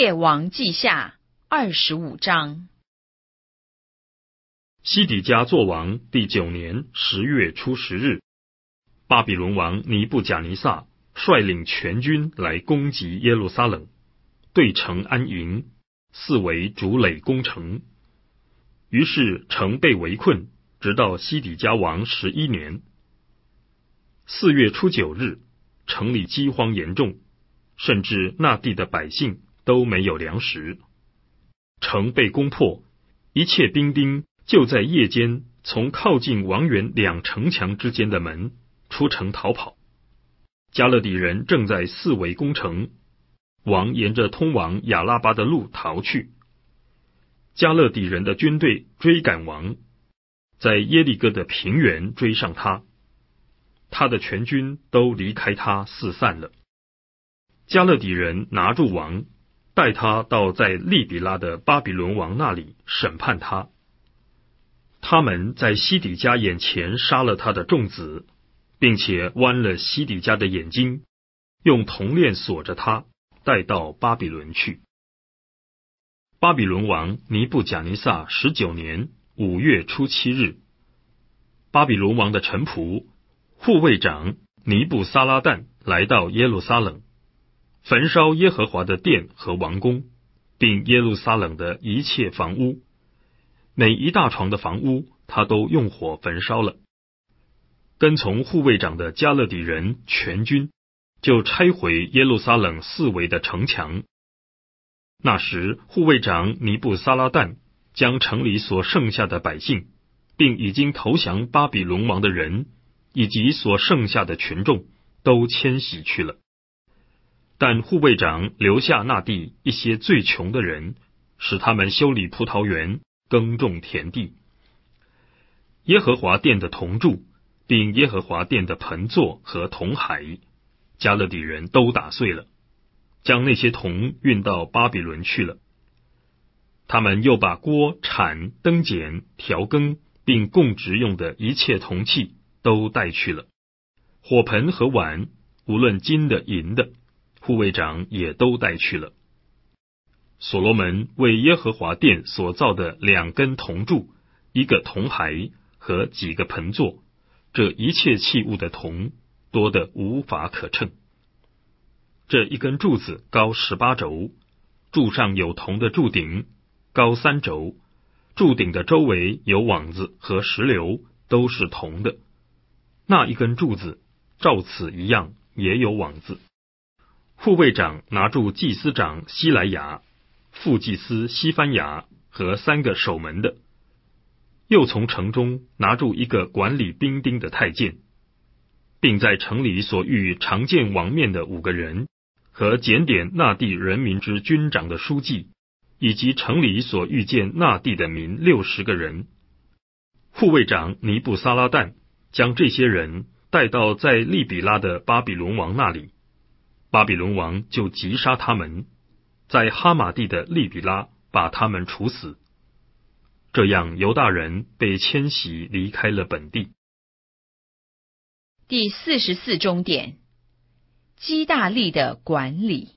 列王记下25章。 西底家作王第9年10月初10日，巴比伦王尼布甲尼撒率领全军来攻击耶路撒冷，对城安营，四围筑垒攻城。于是城被围困，直到西底家王11年。4月初9日，城里饥荒严重，甚至那地的百姓都没有粮食。城被攻破，一切兵丁就在夜间从靠近王园2城墙之间的门出城逃跑。加勒底人正在四围攻城，王沿着通往亚拉巴的路逃去。加勒底人的军队追赶王，在耶利哥的平原追上他，他的全军都离开他四散了。加勒底人拿住王，带他到在利比拉的巴比伦王那里审判他。他们在西底家眼前杀了他的众子，并且剜了西底家的眼睛，用铜链锁着他，带到巴比伦去。巴比伦王尼布甲尼撒19年5月初7日，巴比伦王的臣仆护卫长尼布撒拉旦来到耶路撒冷，焚烧耶和华的殿和王宫，并耶路撒冷的一切房屋，每一大床的房屋他都用火焚烧了。跟从护卫长的加勒底人全军就拆毁耶路撒冷四围的城墙。那时护卫长尼布撒拉旦将城里所剩下的百姓，并已经投降巴比伦王的人，以及所剩下的群众都迁徙去了。但护卫长留下那地一些最穷的人，使他们修理葡萄园，耕种田地。耶和华殿的铜柱，并耶和华殿的盆座和铜海，加勒底人都打碎了，将那些铜运到巴比伦去了。他们又把锅、铲、灯剪、调羹，并供职用的一切铜器都带去了。火盆和碗，无论金的、银的，护卫长也都带去了。所罗门为耶和华殿所造的2根铜柱、1个铜海和几个盆座，这一切器物的铜多得无法可称。这一根柱子高18肘，柱上有铜的柱顶，高3肘，柱顶的周围有网子和石榴，都是铜的。那一根柱子照此一样，也有网子。护卫长拿住祭司长西莱亚、副祭司西番雅和3个守门的，又从城中拿住1个管理兵丁的太监，并在城里所遇常见王面的5个人，和检点那地人民之军长的书记，以及城里所遇见那地的民60个人。护卫长尼布撒拉旦将这些人带到在利比拉的巴比伦王那里，巴比伦王就击杀他们，在哈马地的利比拉把他们处死。这样犹大人被迁徙离开了本地。 第44钟点，基大利的管理。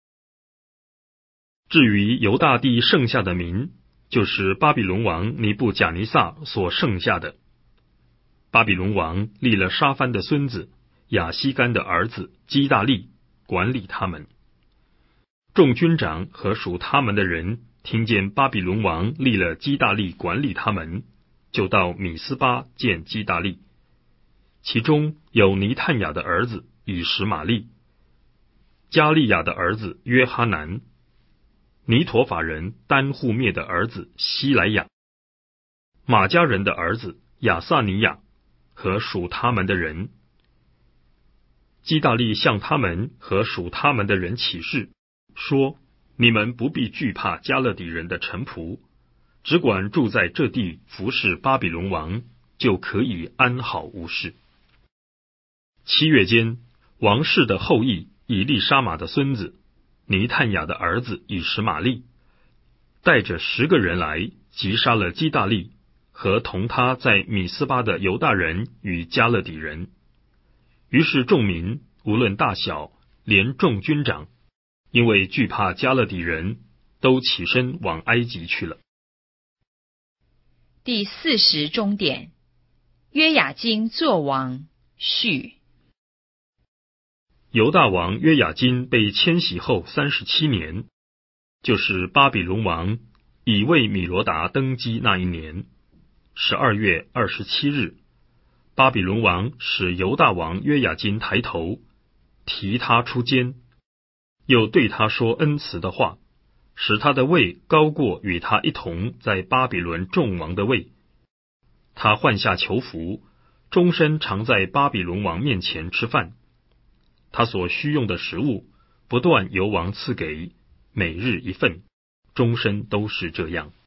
至于犹大地剩下的民，就是巴比伦王尼布甲尼撒所剩下的。巴比伦王立了沙番的孙子亚西干的儿子基大利管理他们。众军长和属他们的人听见巴比伦王立了基大利管理他们，就到米斯巴见基大利。其中有尼探雅的儿子以实玛利，加利亚的儿子约哈南，尼陀法人丹户灭的儿子西莱亚，马加人的儿子亚撒尼亚和属他们的人。基大利向他们和属他们的人起誓，说：你们不必惧怕加勒底人的臣仆，只管住在这地服侍巴比伦王，就可以安好无事。7月间，王室的后裔以利沙玛的孙子尼探雅的儿子以实玛利带着10个人来，击杀了基大利和同他在米斯巴的犹大人与加勒底人。于是众民无论大小，连众军长因为惧怕加勒底人，都起身往埃及去了。 第40中典，约雅斤作王，序。 犹大王约雅斤被迁徙后37年，就是巴比伦王以为米罗达登基那一年，12月27日，巴比伦王使犹大王约雅斤抬头，提他出监，又对他说恩慈的话，使他的位高过与他一同在巴比伦众王的位。他换下囚服，终身常在巴比伦王面前吃饭。他所需用的食物，不断由王赐给，每日一份，终身都是这样。